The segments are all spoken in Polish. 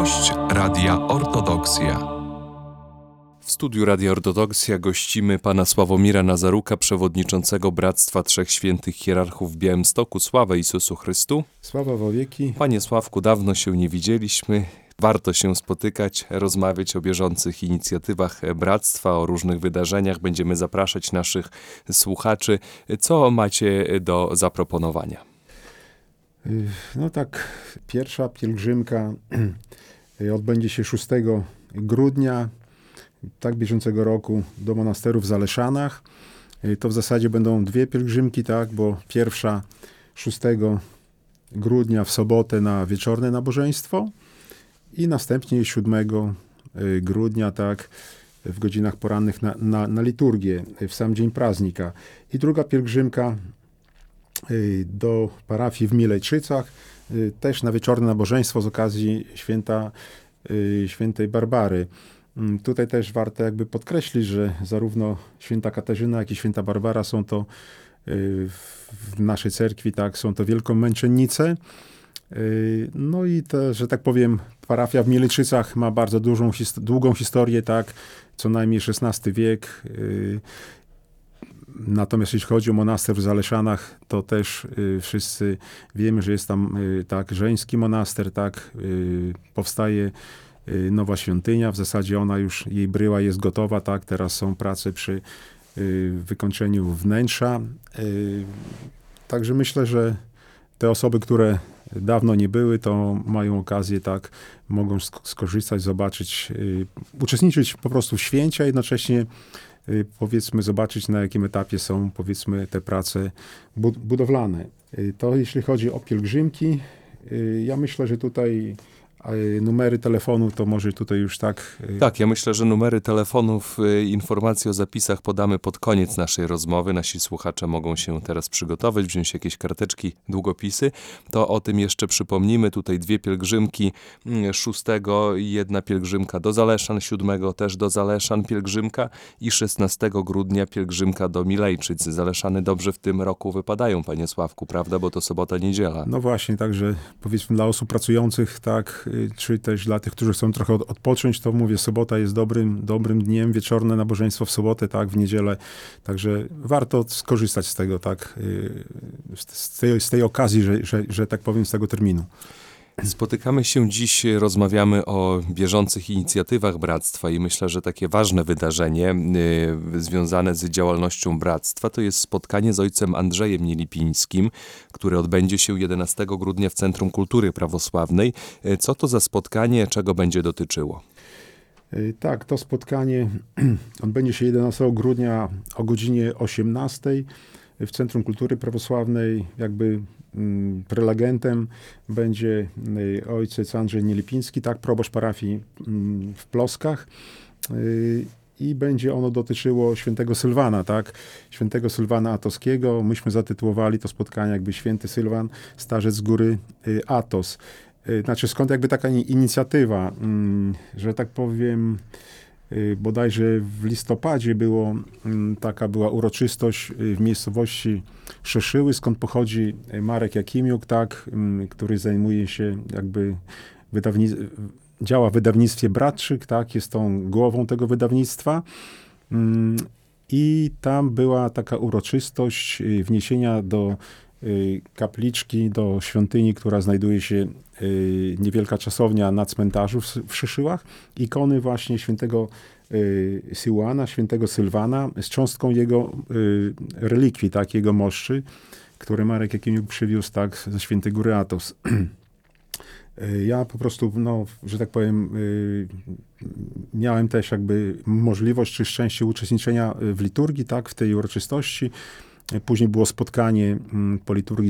Gość Radia Ortodoksja. W studiu Radia Ortodoksja gościmy pana Sławomira Nazaruka, przewodniczącego Bractwa Trzech Świętych Hierarchów w Białymstoku. Sława Jezusu Chrystu. Sława wo wieki. Panie Sławku, dawno się nie widzieliśmy. Warto się spotykać, rozmawiać o bieżących inicjatywach Bractwa, o różnych wydarzeniach. Będziemy zapraszać naszych słuchaczy. Co macie do zaproponowania? No tak, pierwsza pielgrzymka odbędzie się 6 grudnia bieżącego roku do monasteru w Zaleszanach. To w zasadzie będą dwie pielgrzymki, bo pierwsza 6 grudnia w sobotę na wieczorne nabożeństwo i następnie 7 grudnia w godzinach porannych na liturgię, w sam dzień praznika. I druga pielgrzymka do parafii w Milejczycach, też na wieczorne nabożeństwo z okazji świętej Barbary. Tutaj też warto podkreślić, że zarówno święta Katarzyna, jak i święta Barbara są to w naszej cerkwi, są to wielkomęczennice. No i to, że tak powiem, parafia w Milejczycach ma bardzo długą historię, co najmniej XVI wiek. Natomiast jeśli chodzi o monaster w Zaleszanach, to też wszyscy wiemy, że jest tam żeński monaster, powstaje nowa świątynia, w zasadzie ona już, jej bryła jest gotowa, teraz są prace przy wykończeniu wnętrza. Także myślę, że te osoby, które dawno nie były, to mają okazję, mogą skorzystać, zobaczyć, uczestniczyć po prostu w święcie, a jednocześnie powiedzmy zobaczyć, na jakim etapie są, powiedzmy, te prace budowlane. To jeśli chodzi o pielgrzymki, ja myślę, że tutaj numery telefonu to może tutaj już Tak, ja myślę, że numery telefonów, informacje o zapisach podamy pod koniec naszej rozmowy. Nasi słuchacze mogą się teraz przygotować, wziąć jakieś karteczki, długopisy. To o tym jeszcze przypomnimy. Tutaj dwie pielgrzymki, 6 i jedna pielgrzymka do Zaleszan, 7 też do Zaleszan pielgrzymka i 16 grudnia pielgrzymka do Milejczyc. Zaleszany dobrze w tym roku wypadają, panie Sławku, prawda? Bo to sobota, niedziela. No właśnie, także powiedzmy dla osób pracujących, czy też dla tych, którzy chcą trochę odpocząć, to mówię, sobota jest dobrym dniem, wieczorne nabożeństwo w sobotę, w niedzielę. Także warto skorzystać z tego, z tej okazji, że tak powiem, z tego terminu. Spotykamy się dziś, rozmawiamy o bieżących inicjatywach Bractwa i myślę, że takie ważne wydarzenie związane z działalnością Bractwa to jest spotkanie z ojcem Andrzejem Nielipińskim, które odbędzie się 11 grudnia w Centrum Kultury Prawosławnej. Co to za spotkanie, czego będzie dotyczyło? Tak, to spotkanie odbędzie się 11 grudnia o godzinie 18 w Centrum Kultury Prawosławnej. Prelegentem będzie ojciec Andrzej Nielipiński, proboszcz parafii w Ploskach. I będzie ono dotyczyło świętego Sylwana, świętego Sylwana Atowskiego. Myśmy zatytułowali to spotkanie święty Sylwan, starzec z góry Atos. Skąd taka inicjatywa, że tak powiem, bodajże w listopadzie była uroczystość w miejscowości Szeszyły, skąd pochodzi Marek Jakimiuk, który zajmuje się działa w wydawnictwie Bratczyk, jest tą głową tego wydawnictwa. I tam była taka uroczystość wniesienia do kapliczki, do świątyni, która znajduje się niewielka czasownia na cmentarzu w Szyszyłach, ikony właśnie świętego Syłana, świętego Sylwana z cząstką jego relikwii, jego moszczy, które Marek Jakimiuk przywiózł ze świętej góry Atos. Ja po prostu, że tak powiem, miałem też możliwość czy szczęście uczestniczenia w liturgii, w tej uroczystości. Później było spotkanie po liturgii,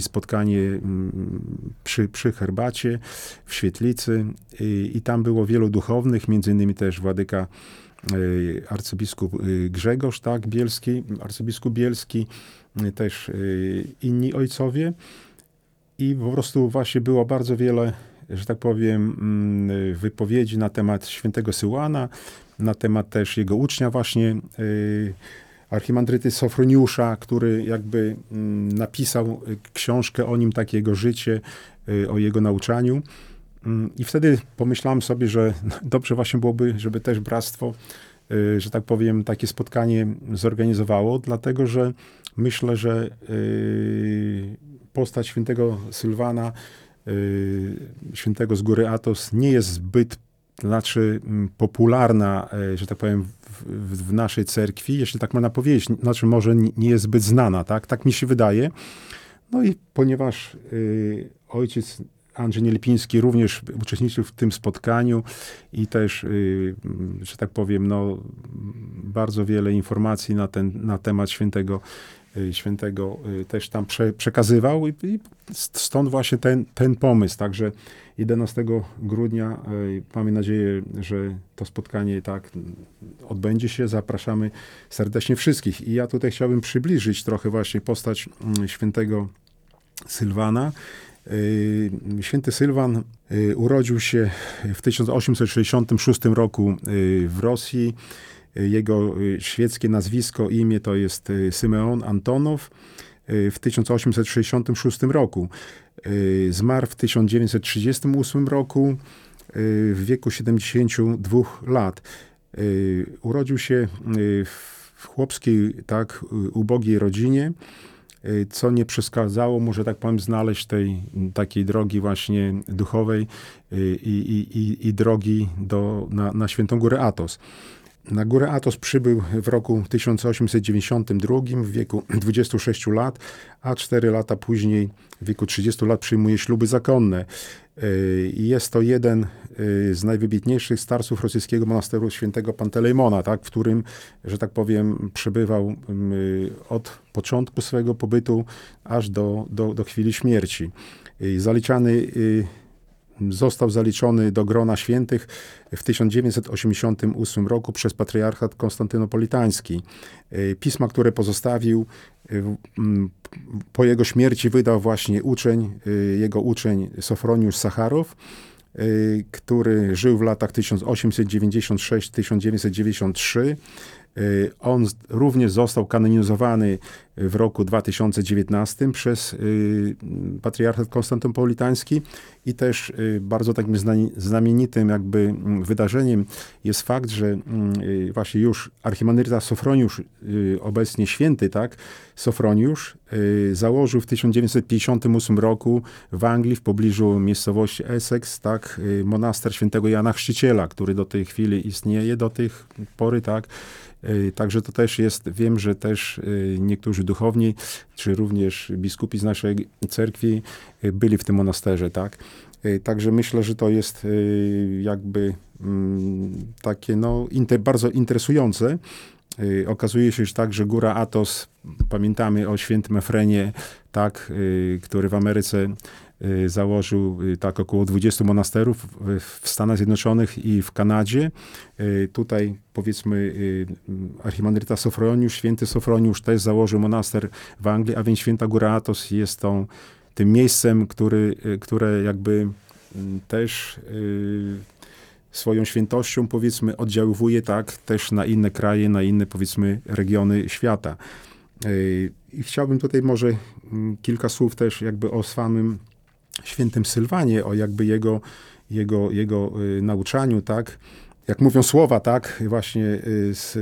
przy herbacie w świetlicy i tam było wielu duchownych, między innymi też władyka arcybiskup Grzegorz, arcybiskup Bielski, też inni ojcowie. I po prostu właśnie było bardzo wiele, że tak powiem, wypowiedzi na temat świętego Syłana, na temat też jego ucznia właśnie, archimandryty Sofroniusza, który napisał książkę o nim, takie jego życie, o jego nauczaniu. I wtedy pomyślałem sobie, że dobrze właśnie byłoby, żeby też bractwo, że tak powiem, takie spotkanie zorganizowało, dlatego że myślę, że postać świętego Sylwana, świętego z góry Athos, nie jest zbyt popularna, że tak powiem, w naszej cerkwi, jeśli tak można powiedzieć, może nie jest zbyt znana, tak mi się wydaje. No i ponieważ ojciec Andrzej Nielipiński również uczestniczył w tym spotkaniu i też, że tak powiem, bardzo wiele informacji na temat świętego też tam przekazywał i stąd właśnie ten pomysł. Także 11 grudnia mamy nadzieję, że to spotkanie tak odbędzie się. Zapraszamy serdecznie wszystkich. I ja tutaj chciałbym przybliżyć trochę właśnie postać świętego Sylwana. Święty Sylwan urodził się w 1866 roku w Rosji. Jego świeckie nazwisko, imię to jest Symeon Antonow. W 1866 roku. Zmarł w 1938 roku w wieku 72 lat. Urodził się w chłopskiej, ubogiej rodzinie, co nie przeszkadzało mu, że tak powiem, znaleźć tej takiej drogi właśnie duchowej i drogi na Świętą Górę Athos. Na Górę Athos przybył w roku 1892 w wieku 26 lat, a 4 lata później w wieku 30 lat przyjmuje śluby zakonne. Jest to jeden z najwybitniejszych starców rosyjskiego monasteru świętego Pantelejmona, w którym, że tak powiem, przebywał od początku swojego pobytu aż do chwili śmierci. Został zaliczony do grona świętych w 1988 roku przez patriarchat konstantynopolitański. Pisma, które pozostawił, po jego śmierci wydał właśnie jego uczeń Sofroniusz Sacharow, który żył w latach 1896-1993. On również został kanonizowany w roku 2019 przez patriarchat konstantynopolitański i też bardzo takim znamienitym wydarzeniem jest fakt, że właśnie już archimandryta Sofroniusz, obecnie święty, Sofroniusz, założył w 1958 roku w Anglii, w pobliżu miejscowości Essex, monaster świętego Jana Chrzciciela, który do tej chwili istnieje, do tej pory, Także to też jest, wiem, że też niektórzy duchowni, czy również biskupi z naszej cerkwi byli w tym monasterze, Także myślę, że to jest takie bardzo interesujące. Okazuje się, że Góra Athos, pamiętamy o świętym Efrenie, który w Ameryce założył około 20 monasterów w Stanach Zjednoczonych i w Kanadzie. Tutaj powiedzmy archimandryta Sofroniusz, święty Sofroniusz też założył monaster w Anglii, a więc Święta Góra Athos jest tym miejscem, które też swoją świętością, powiedzmy, oddziaływuje też na inne kraje, na inne, powiedzmy, regiony świata. I chciałbym tutaj może kilka słów też o samym świętym Sylwanie, o jego nauczaniu, Jak mówią słowa, właśnie z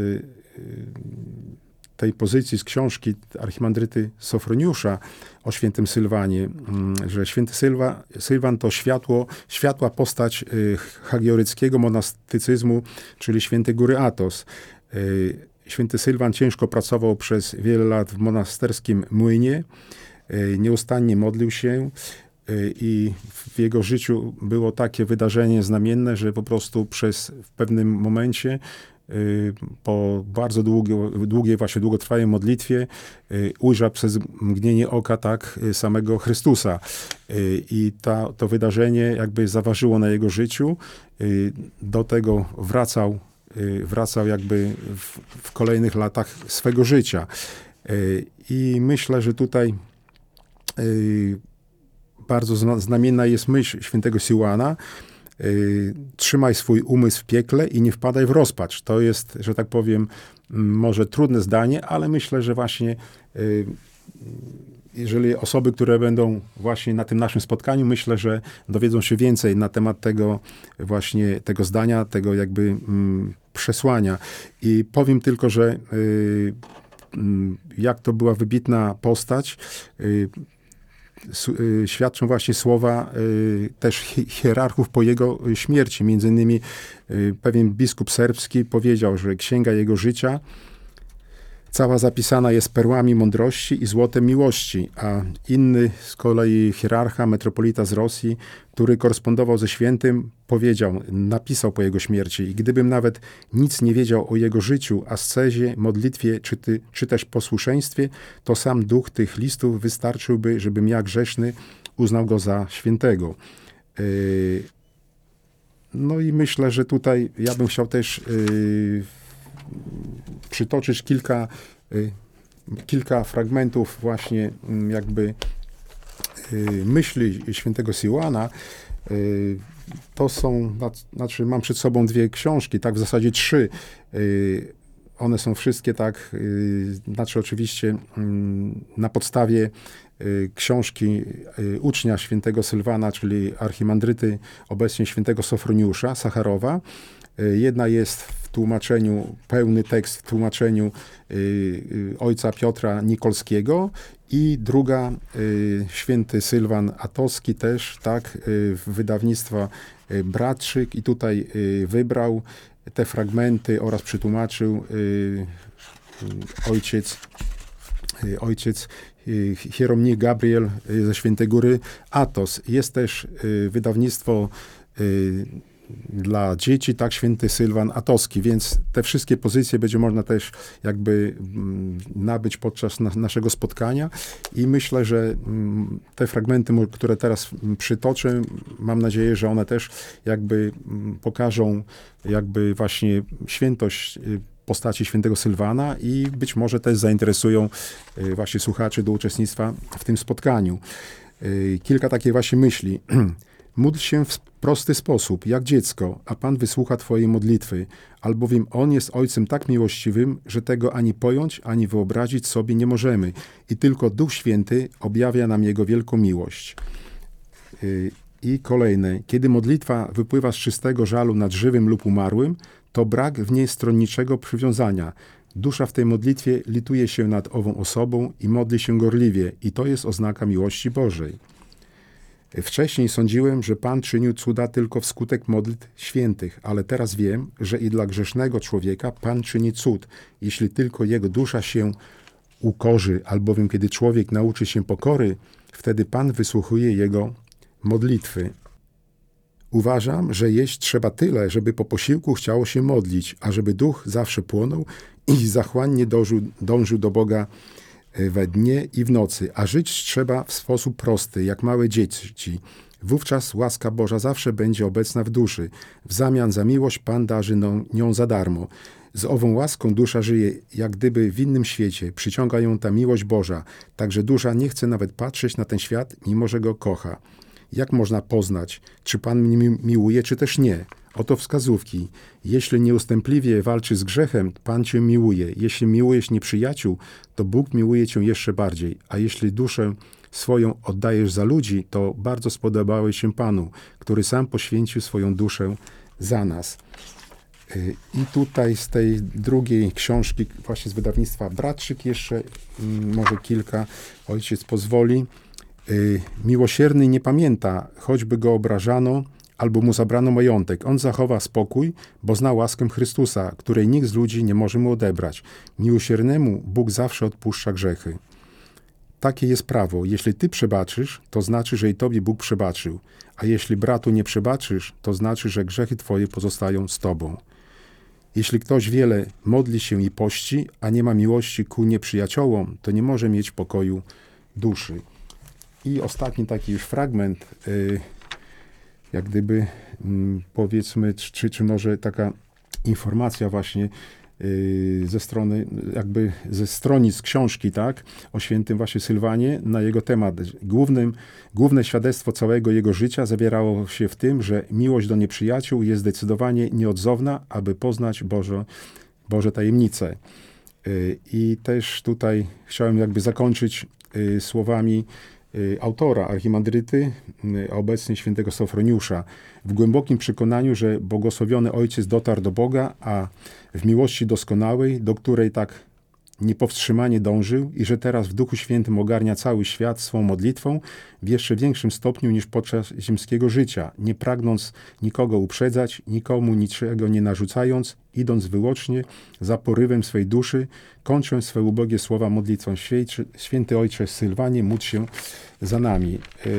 tej pozycji, z książki archimandryty Sofroniusza o świętym Sylwanie, że święty Sylwan to światła postać hagioryckiego monastycyzmu, czyli świętej Góry Athos. Święty Sylwan ciężko pracował przez wiele lat w monasterskim młynie, nieustannie modlił się i w jego życiu było takie wydarzenie znamienne, że po prostu w pewnym momencie po bardzo długiej właśnie długotrwałej modlitwie ujrzał przez mgnienie oka samego Chrystusa. I to wydarzenie zaważyło na jego życiu. Do tego wracał w kolejnych latach swego życia. I myślę, że tutaj bardzo znamienna jest myśl świętego Sylwana. Trzymaj swój umysł w piekle i nie wpadaj w rozpacz. To jest, że tak powiem, może trudne zdanie, ale myślę, że właśnie jeżeli osoby, które będą właśnie na tym naszym spotkaniu, myślę, że dowiedzą się więcej na temat tego właśnie, tego zdania, tego jakby przesłania. I powiem tylko, że jak to była wybitna postać, świadczą właśnie słowa też hierarchów po jego śmierci. Między innymi pewien biskup serbski powiedział, że księga jego życia cała zapisana jest perłami mądrości i złotem miłości, a inny z kolei hierarcha, metropolita z Rosji, który korespondował ze świętym, powiedział, napisał po jego śmierci: i gdybym nawet nic nie wiedział o jego życiu, ascezie, modlitwie czy też posłuszeństwie, to sam duch tych listów wystarczyłby, żebym ja grzeszny uznał go za świętego. No i myślę, że tutaj ja bym chciał też przytoczyć kilka fragmentów właśnie jakby myśli świętego Siluana. To są, znaczy mam przed sobą 2 książki, tak w zasadzie 3. One są wszystkie tak, znaczy oczywiście na podstawie książki ucznia świętego Sylwana, czyli archimandryty obecnie świętego Sofroniusza, Sacharowa. Jedna jest w tłumaczeniu, pełny tekst w tłumaczeniu ojca Piotra Nikolskiego i druga święty Sylwan Atowski też, tak, wydawnictwa Bratczyk, i tutaj wybrał te fragmenty oraz przetłumaczył ojciec hieromnich Gabriel ze Świętej Góry Atos. Jest też wydawnictwo dla dzieci, tak, święty Sylwan Atowski, więc te wszystkie pozycje będzie można też jakby nabyć podczas naszego spotkania i myślę, że te fragmenty, które teraz przytoczę, mam nadzieję, że one też jakby pokażą jakby właśnie świętość postaci świętego Sylwana i być może też zainteresują właśnie słuchaczy do uczestnictwa w tym spotkaniu. Kilka takich właśnie myśli. Módl się w prosty sposób, jak dziecko, a Pan wysłucha twojej modlitwy, albowiem On jest Ojcem tak miłościwym, że tego ani pojąć, ani wyobrazić sobie nie możemy i tylko Duch Święty objawia nam Jego wielką miłość. I kolejne. Kiedy modlitwa wypływa z czystego żalu nad żywym lub umarłym, to brak w niej stronniczego przywiązania. Dusza w tej modlitwie lituje się nad ową osobą i modli się gorliwie i to jest oznaka miłości Bożej. Wcześniej sądziłem, że Pan czynił cuda tylko wskutek modlitw świętych, ale teraz wiem, że i dla grzesznego człowieka Pan czyni cud, jeśli tylko jego dusza się ukorzy, albowiem kiedy człowiek nauczy się pokory, wtedy Pan wysłuchuje jego modlitwy. Uważam, że jeść trzeba tyle, żeby po posiłku chciało się modlić, a żeby duch zawsze płonął i zachłannie dążył do Boga we dnie i w nocy, a żyć trzeba w sposób prosty, jak małe dzieci. Wówczas łaska Boża zawsze będzie obecna w duszy. W zamian za miłość Pan darzy nią za darmo. Z ową łaską dusza żyje jak gdyby w innym świecie. Przyciąga ją ta miłość Boża. Także dusza nie chce nawet patrzeć na ten świat, mimo że go kocha. Jak można poznać, czy Pan mnie miłuje, czy też nie? Oto wskazówki. Jeśli nieustępliwie walczysz z grzechem, Pan cię miłuje. Jeśli miłujesz nieprzyjaciół, to Bóg miłuje cię jeszcze bardziej. A jeśli duszę swoją oddajesz za ludzi, to bardzo spodobałeś się Panu, który sam poświęcił swoją duszę za nas. I tutaj z tej drugiej książki, właśnie z wydawnictwa Bratczyk, jeszcze może kilka, ojciec pozwoli. Miłosierny nie pamięta, choćby go obrażano, albo mu zabrano majątek. On zachowa spokój, bo zna łaskę Chrystusa, której nikt z ludzi nie może mu odebrać. Miłosiernemu Bóg zawsze odpuszcza grzechy. Takie jest prawo. Jeśli ty przebaczysz, to znaczy, że i tobie Bóg przebaczył. A jeśli bratu nie przebaczysz, to znaczy, że grzechy twoje pozostają z tobą. Jeśli ktoś wiele modli się i pości, a nie ma miłości ku nieprzyjaciołom, to nie może mieć pokoju duszy. I ostatni taki już fragment, jak gdyby powiedzmy, czy może taka informacja właśnie ze strony, jakby ze stronic książki, tak, o świętym właśnie Sylwanie na jego temat. Główne świadectwo całego jego życia zawierało się w tym, że miłość do nieprzyjaciół jest zdecydowanie nieodzowna, aby poznać Boże tajemnice. I też tutaj chciałem jakby zakończyć słowami autora archimandryty, a obecnie świętego Sofroniusza, w głębokim przekonaniu, że błogosławiony Ojciec dotarł do Boga, a w miłości doskonałej, do której tak niepowstrzymanie dążył i że teraz w Duchu Świętym ogarnia cały świat swą modlitwą w jeszcze większym stopniu niż podczas ziemskiego życia, nie pragnąc nikogo uprzedzać, nikomu niczego nie narzucając, idąc wyłącznie za porywem swej duszy, kończąc swe ubogie słowa modlitwą: Święty Ojcze Sylwanie, módl się za nami.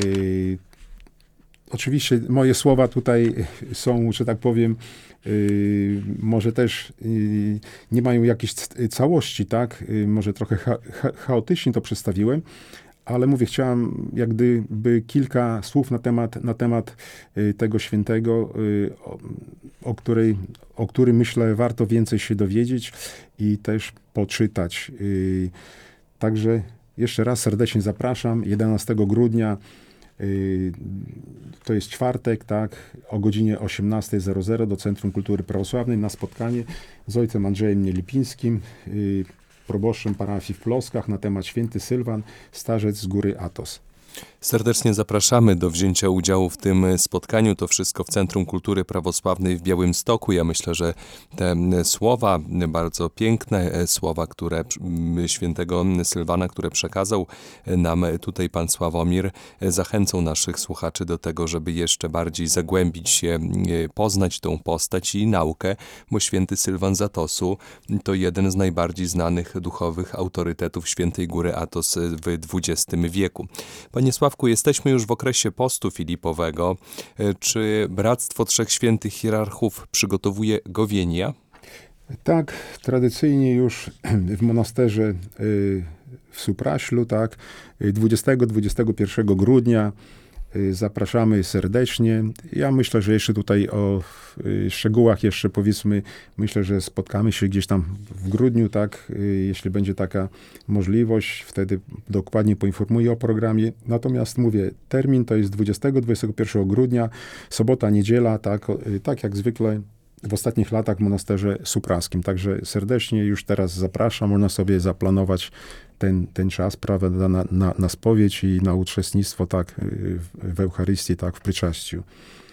Oczywiście moje słowa tutaj są, że tak powiem, może też nie mają jakiejś całości, tak? Może trochę chaotycznie to przedstawiłem, ale mówię, chciałem jak gdyby kilka słów na temat tego świętego, o którym myślę warto więcej się dowiedzieć i też poczytać. Także jeszcze raz serdecznie zapraszam. 11 grudnia to jest czwartek, tak, o godzinie 18:00 do Centrum Kultury Prawosławnej na spotkanie z ojcem Andrzejem Nielipińskim, proboszczem parafii w Ploskach, na temat Święty Sylwan, starzec z góry Athos. Serdecznie zapraszamy do wzięcia udziału w tym spotkaniu. To wszystko w Centrum Kultury Prawosławnej w Białymstoku. Ja myślę, że te słowa, bardzo piękne słowa, które świętego Sylwana, które przekazał nam tutaj pan Sławomir, zachęcą naszych słuchaczy do tego, żeby jeszcze bardziej zagłębić się, poznać tą postać i naukę, bo święty Sylwan z Athosu to jeden z najbardziej znanych duchowych autorytetów Świętej Góry Athos w XX wieku. Panie Sławku, jesteśmy już w okresie postu filipowego. Czy Bractwo Trzech Świętych Hierarchów przygotowuje gowienia? Tak, tradycyjnie już w monasterze w Supraślu, tak, 20-21 grudnia zapraszamy serdecznie. Ja myślę, że jeszcze tutaj o szczegółach jeszcze powiedzmy, myślę, że spotkamy się gdzieś tam w grudniu, tak, jeśli będzie taka możliwość, wtedy dokładnie poinformuję o programie. Natomiast mówię, termin to jest 20-21 grudnia, sobota, niedziela, tak jak zwykle w ostatnich latach w monasterze supraskim. Także serdecznie już teraz zapraszam, można sobie zaplanować ten czas, prawda, na spowiedź i na uczestnictwo, tak, w Eucharystii, tak, w pryczaściu.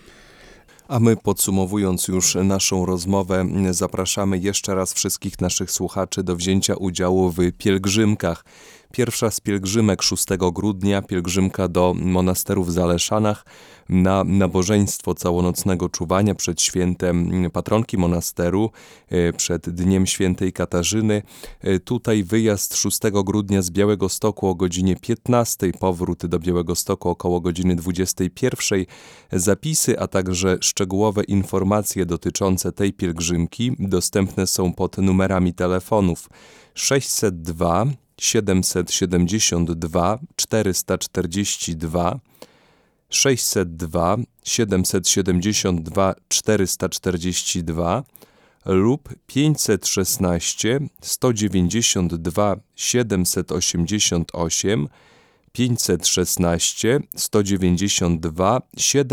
A my, podsumowując już naszą rozmowę, zapraszamy jeszcze raz wszystkich naszych słuchaczy do wzięcia udziału w pielgrzymkach. Pierwsza z pielgrzymek 6 grudnia, pielgrzymka do monasteru w Zaleszanach na nabożeństwo całonocnego czuwania przed świętem patronki monasteru, przed Dniem Świętej Katarzyny. Tutaj wyjazd 6 grudnia z Białegostoku o godzinie 15, powrót do Białegostoku około godziny 21. Zapisy, a także szczegółowe informacje dotyczące tej pielgrzymki dostępne są pod numerami telefonów 602 772 442, 602 772 442 lub 516 192 788, 516 192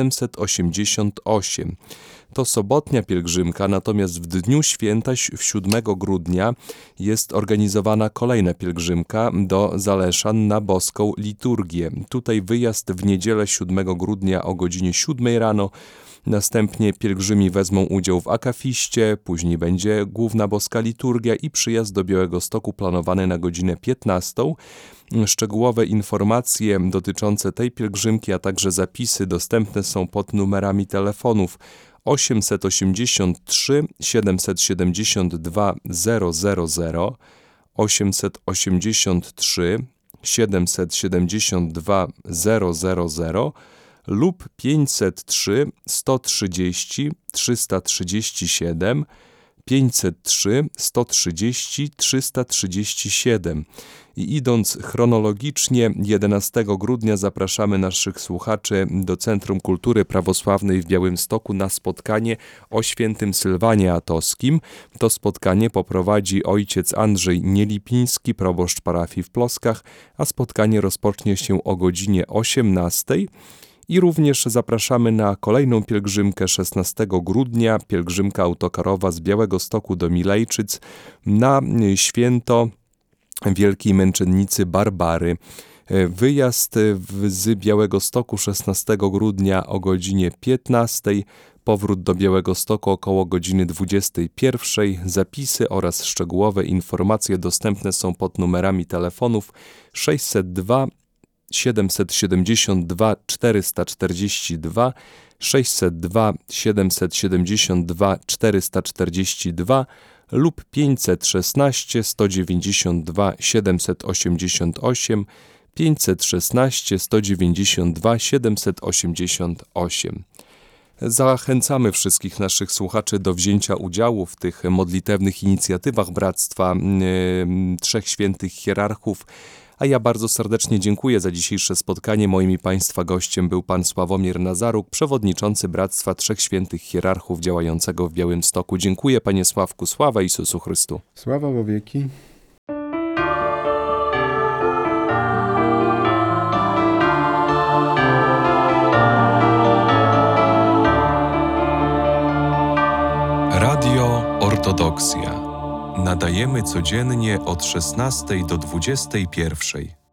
788. To sobotnia pielgrzymka, natomiast w dniu święta, w 7 grudnia, jest organizowana kolejna pielgrzymka do Zaleszan na boską liturgię. Tutaj wyjazd w niedzielę 7 grudnia o godzinie 7 rano. Następnie pielgrzymi wezmą udział w akafiście, później będzie główna boska liturgia i przyjazd do Białegostoku planowany na godzinę 15. Szczegółowe informacje dotyczące tej pielgrzymki, a także zapisy dostępne są pod numerami telefonów 883 772 000, 883 772 000 lub 503 130 337, 503 130 337. I idąc chronologicznie, 11 grudnia zapraszamy naszych słuchaczy do Centrum Kultury Prawosławnej w Białymstoku na spotkanie o świętym Sylwanie Athoskim. To spotkanie poprowadzi ojciec Andrzej Nielipiński, proboszcz parafii w Ploskach, a spotkanie rozpocznie się o godzinie 18. I również zapraszamy na kolejną pielgrzymkę 16 grudnia, pielgrzymka autokarowa z Białegostoku do Milejczyc na święto Wielkiej Męczennicy Barbary. Wyjazd z Białegostoku 16 grudnia o godzinie 15, powrót do Białegostoku około godziny 21. Zapisy oraz szczegółowe informacje dostępne są pod numerami telefonów 602 772 442, 602 772 442 lub 516 192 788, 516 192 788. Zachęcamy wszystkich naszych słuchaczy do wzięcia udziału w tych modlitewnych inicjatywach Bractwa Trzech Świętych Hierarchów. A ja bardzo serdecznie dziękuję za dzisiejsze spotkanie. Moim i Państwa gościem był pan Sławomir Nazaruk, przewodniczący Bractwa Trzech Świętych Hierarchów działającego w Białymstoku. Dziękuję, panie Sławku. Sława Jezusu Chrystu. Sława wo wieki. Radio Ortodoksja. Nadajemy codziennie od 16 do 21.